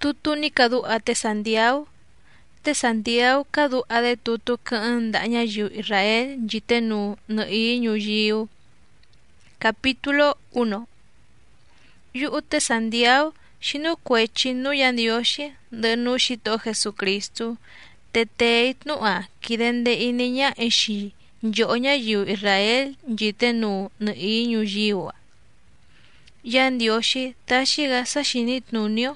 Tutuni kadu'a te Santiago kadu'a de tutu ka'an daña yu Israel jitenu n'i ñuyiu. Capítulo 1. Yu'u te Santiago xinu kuechi nuyan Dioxi ndenu xito Jesucristo tetei tnu'a kidende iniña ixi nyo'oña yu Israel jitenu n'i ñuyiu'a. Yan Dioxi taxiga saxini tnunio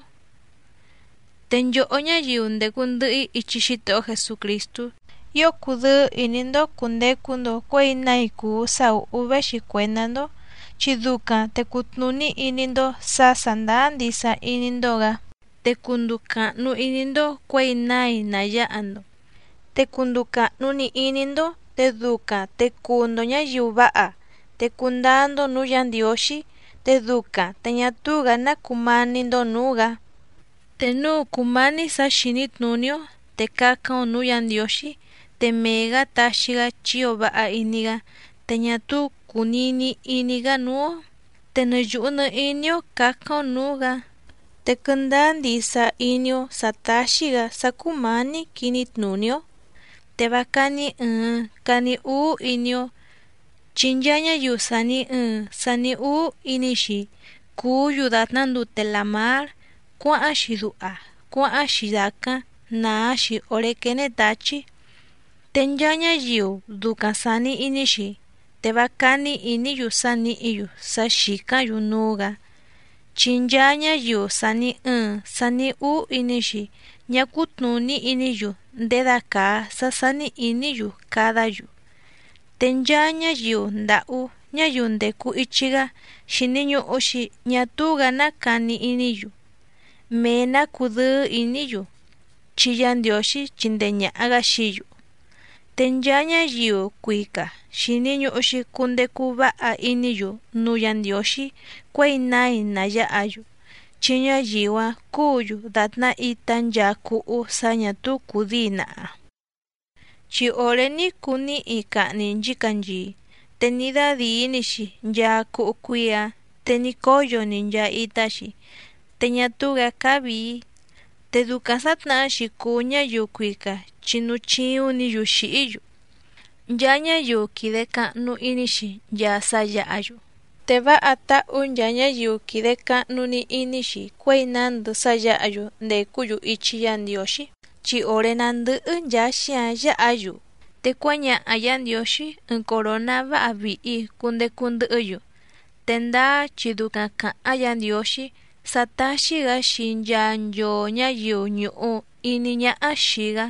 tenyo'oña yu ndekundɨ'i ichi xito Jesucristo yo kudɨ inindo kundekundo kue'inai kuu sau'u vexi kuendando chiduka tekutnuni inindo sasanda ndisa inindoga tekunduka'nu inindo kue'inai naya'ando tekunduka'nuni inindo teduka tekundo ñayiu va'a tekundando nuyan Dioxi teduka teñatuga nakumanindo nuga tenu kumani saxini tnunio tekakao nuyan Dioxi temega taxiga chio va'a iniga teñatu kunini iniga nuo tenɨyu'unɨ inio kakao nuga tekɨnda ndisa inio sataxiga sakumani kini tnunio teva kani kani uu inio chinyaña yu sani uu inixi kuyu datna ndute lamar kua'axi du'a kua'axi daka naaxi ore kene tachi tenyaña yu duka sani inixi teva kani iniyu sani'iyu saxikayu nuga chinyaña yu sani uu inixi ñakutnuni iniyu ndedaka sasani iniyu kadayu tenyaña yu nda'u ñayu ndeku ichiga xiniñu'uxi ñatuga nakani iniyu mena kudɨ iniyu chiyan Dioxi chindeña'aga xiyu tenyaña yu kuika xiniñu'uxi kundeku va'a iniyu nuyan Dioxi kue'inai naya'ayu chiñayiwa ku'uyu datna ita nyaku'u sañatu kudina'a chi oreni kuni ika'ni nyikanyi tenidadinixi nyaku'u kuia tenikoyoni nya itaxi teñatuga kavi teduka satna'axi kuu ñayu kuika chinuchiuni yu xi'iyu nyaña yu kideka'nu inixi nya saya'ayu teva'a ta'u nyaña yu kideka'nuni inixi kue'inandu saya'ayu ndekuyu ichi yan Dioxi chi ore nandɨ'ɨ nyaxia ya'ayu tekuaña'a yan Dioxi ɨɨn corona va'a vi'i kundeku ndɨ'ɨyu tenda chiduka ka'an yan Dioxi sataxiga xinyanyoo ñayiu ñu'u ini ña'axiga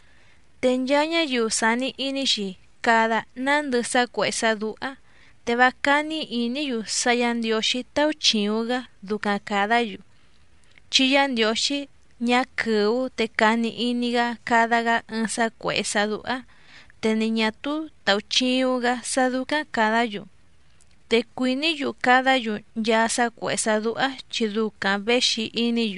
tenyaña yu sani inixi kada nandɨ sakue'e sadu'a teva kani iniyu sayan Dioxi tauchiuga duka kadayu chi yan Dioxi ñakɨu tekani iniga kadaga ɨɨn sakue'e sadu'a teniñatu tauchiuga saduka kadayu tekuiniyu kadayu nya sakue'e sadu'a chiduka vexi iniyu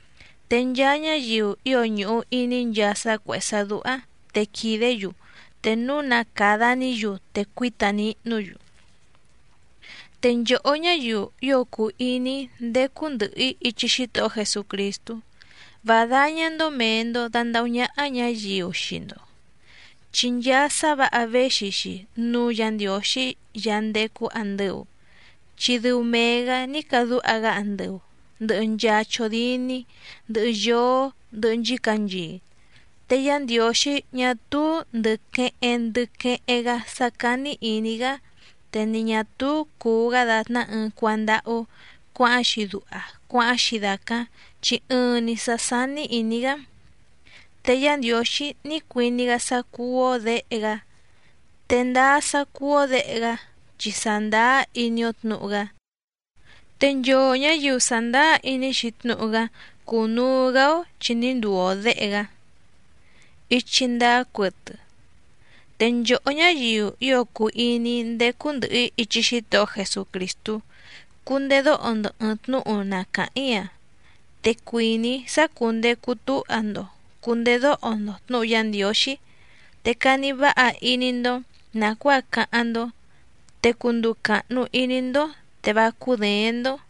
tenyaña yu io ñu'u ini nya sakue'e sadu'a tekideyu tenuna kadaniyu tekuita ni'nuyu tenyo'oña yu io ku ini ndeku ndɨ'ɨ ichi xito'o Jesucristo vadañando mendo dandauña'a ñayiu xindo chinya sava'a vexixi nuyan Dioxi yandeku andɨu chidɨumega nikadu'aga andɨu ndɨ'ɨ nyachodini ndɨ'ɨ yoo ndɨ'ɨ nyikanyi te yan Dioxi ñatu ndɨke'ega sakani iniga teniñatu kuuga datna ɨɨn kuanda'u kua'axi du'a kua'axi daka chi ɨɨni sasani iniga te yan Dioxi nikuiniga sakuo de'ega tenda sakuo de'ega chi sandaa inio tnu'uga tenyoo ñayiu sandaa inixi tnu'uga kunugao chininduo de'ega ichi ndaa kuɨtɨ tenyo'o ñayiu io ku ini ndeku ndɨ'ɨ ichi xito'o Jesucristo kundedo'ondo ɨɨn tnu'u naka'i'a tekuini sakundeku tu'ando kundedo'ondo tnu'u yan Dioxi tekani va'a inindo nakua ka'ando tekunduka'nu inindo teva kudendo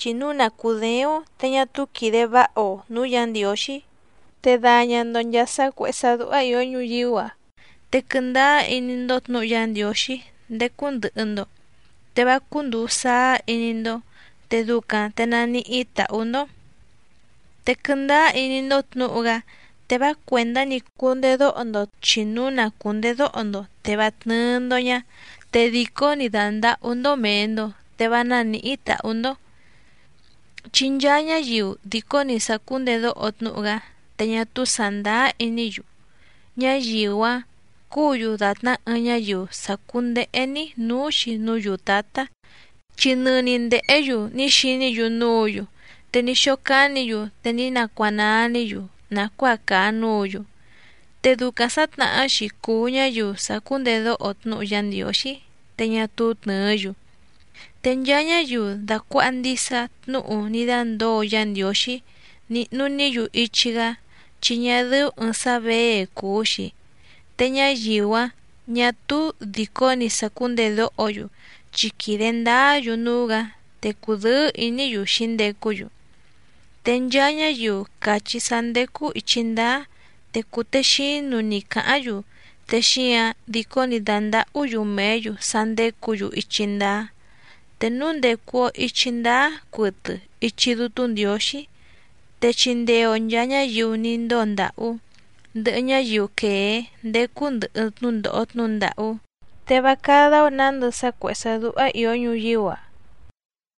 chinuna kudeo teña tukide va'o nu Yandioxi te dañando nyasa kuesadu'a yo ñuyiwa te kɨndaa inindo tnu'u Yandioxi ndeku ndɨ'ɨ-ndo te va kundu saa inindo te dukan te nani'i ta'u-ndo te kɨndaa inindo tnu'uga te va kuenda ni kundedo'o-ndo chinuna kundedo'o-ndo te va tnɨɨ-ndoña te diko ni danda'u-ndo mee-ndo te va nani'i ta'u-ndo chinchaa ñayiu diko ni sakundedo'o tnu'uga te ñatu sandaa iniyu ñayiwa kuyu datna ɨɨn ñayiu sakunde'eni nuuxi nu yutata chinɨɨni nde'eyu ni xiniyu nuuyu te ni xokaniyu te ni nakuananiyu nakuaa kaa nuuyu te dukan satna'a kuu ñayiu sakundedo'o tnu'u Yandioxi te ñatu tnɨɨyu te nchaa ñayiu dakua'a ndisa tnu'u ni dandoo Yandioxi ni'nu niyu ichiga chi ñadɨ́ɨ́ ɨɨn savee kuuxi te ñayiwa ñatu diko ni sakundedo'oyu chi kide ndaayu nuuga te kudɨ́ɨ́ iniyu xindekuyu te nchaa ñayiu kachi sandeku ichi ndaa te kutexínu ni ka'anyu te xi'an diko ni danda'uyu meeyu sandekuyu ichi ndaa te nu ndekuo ichi ndaa kuɨtɨ ichi dutu Ndioxi te chindeo nchaa ñayiu ni ndoo nda'u ndɨ'ɨ ñayiu kee ndeku ndɨ'ɨ tnundo'o tnunda'u te va cada nandɨ sakue'e sadu'a io ñuyiwa.